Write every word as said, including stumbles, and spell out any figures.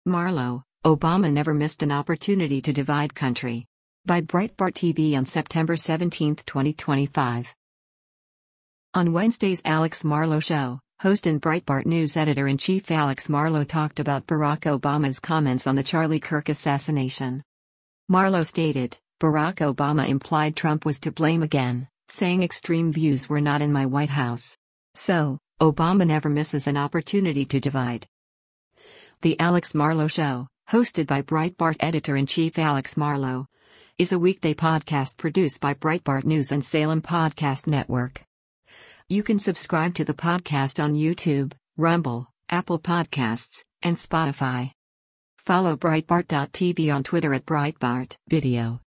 Marlow, Obama never missed an opportunity to divide country. By Breitbart T V on September seventeenth, twenty twenty-five. On Wednesday's Alex Marlow Show, host and Breitbart News editor-in-chief Alex Marlow talked about Barack Obama's comments on the Charlie Kirk assassination. Marlow stated, "Barack Obama implied Trump was to blame again, saying extreme views were not in my White House. So, Obama never misses an opportunity to divide." The Alex Marlow Show, hosted by Breitbart editor-in-chief Alex Marlow, is a weekday podcast produced by Breitbart News and Salem Podcast Network. You can subscribe to the podcast on YouTube, Rumble, Apple Podcasts, and Spotify. Follow Breitbart dot T V on Twitter at Breitbart Video.